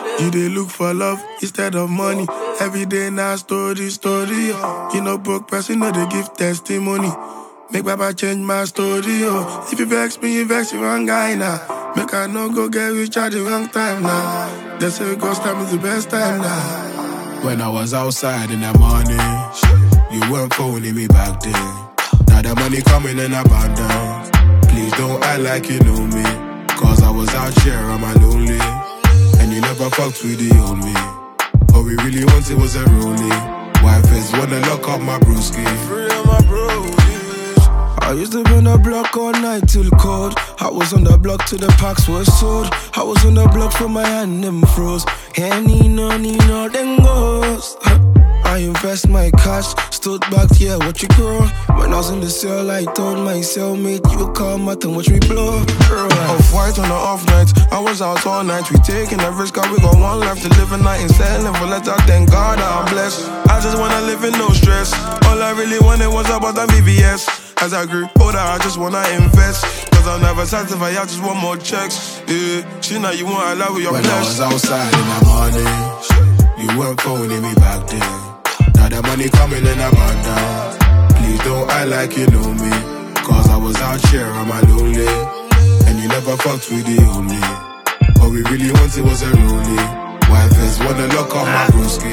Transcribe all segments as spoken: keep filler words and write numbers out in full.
You dey look for love instead of money. Every day now story, story. Oh. You know broke person, no they give testimony. Make Baba change my story, oh. If you vex me, you vex the wrong guy now. Make I no go get rich at the wrong time now. They say ghost time is the best time now. When I was outside in the morning, you weren't phoning me back then. Now the money coming in abundance. Please don't act like you know me. Cause I was out here on my lonely. And you never fucked with the old me. All we really wanted was a rollie. Wife is wanna lock up my broski. Free of my bro. I used to be on the block all night till cold. I was on the block till the packs was sold. I was on the block for my hand them froze. Any no need no then goes. I invest my cash, stood back, yeah, what you grow. When I was in the cell, I told my cellmate, you come out and watch me blow. Off-white on the off nights, I was out all night. We taking a risk, cause we got one life to live a night. And selling for letter, thank God I'm blessed. I just wanna live in no stress. All I really wanted was about the V V S. As I grew older, I just wanna invest. Cause I'll never satisfy, I just want more checks. Yeah, she know you want I love with your When flesh. I was outside in the morning, you weren't phoning me back then. Now the money coming in abundance. Please don't act like you know me. Cause I was out here on my lonely. And you never fucked with the old me. All we really wanted was a rollie. Wife is wanna lock up my broski.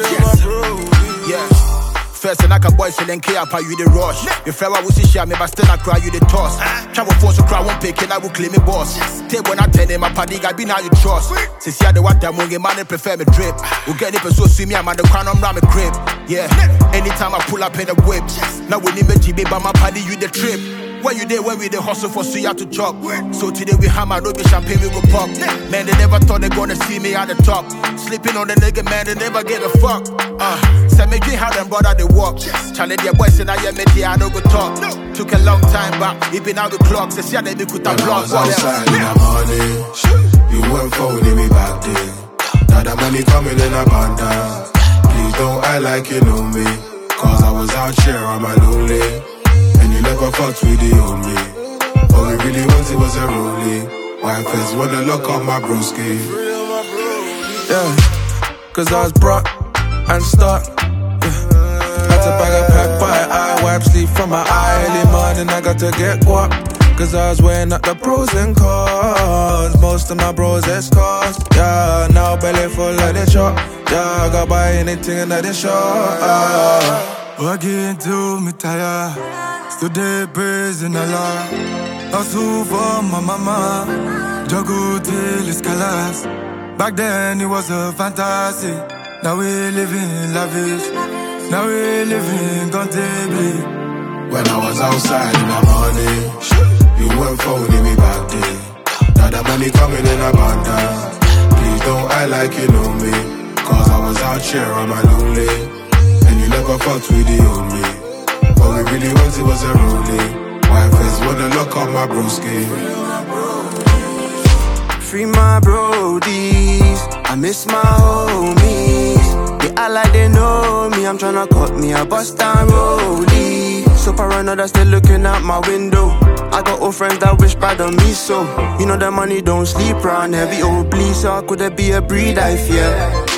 Yes. Yeah. First and I can boys and then care about you the rush. Your friend will see share me, but still I cry you the toss. Travel force to cry one pick and I will claim me boss. Take when I tell them my party I be now you trust. Since you the one that won't get money, prefer me drip. We'll get it so see me, I'm at the crown, I'm around my crib. Yeah, anytime I pull up in the whip. Now we need me G B, but my party you the trip. When you there, when we the hustle for see you to chop. So today we hammer, no be champagne, we go pop. Man, they never thought they gonna see me at the top. Sleeping on the nigga, man, they never give a fuck. Uh, say me get how them brother they walk. Challenge their boys and I am me, I no go talk. Took a long time back, it been out the clock. Say see they be put a block. When I was outside in the morning, you weren't phoning me back then. Now the money coming in abundance. Please don't act like you know me. Cause I was out here on my lonely. And you never fucked with the old me. All we really wanted was a rollie. Wife is wanna lock up my broski. Yeah, cause I was broke and stuck. Yeah. Had to bag a pack by eye, wipe sleep from my eye. Early morning I got to get guap. Cause I was weighing up the pros and cons. Most of my bros escorts. Yeah, now belly full like the chop. Yeah, I got buy anything in the shop. Uh. Working till me tired. Still there praising Allah. Hustle for my mama. Juggle till it's collapse. Back then it was a fantasy. Now we living lavish. Now we living comfortably. When I was outside in the morning, you weren't phoning me back then. Now the money coming in abundance. Please don't act like you know me. Cause I was out here on my lonely. And you never fucked with the old me. All we really wanted was a rollie. Wife is wanna lock up my broski. Free my brodies, I miss my homies. They act like they know me, I'm tryna cut me a bust down rollie. So paranoid that still looking out my window. I got old friends that wish bad on me, so you know that money don't sleep round. Heavy old bleed, so could there be a breed I fear?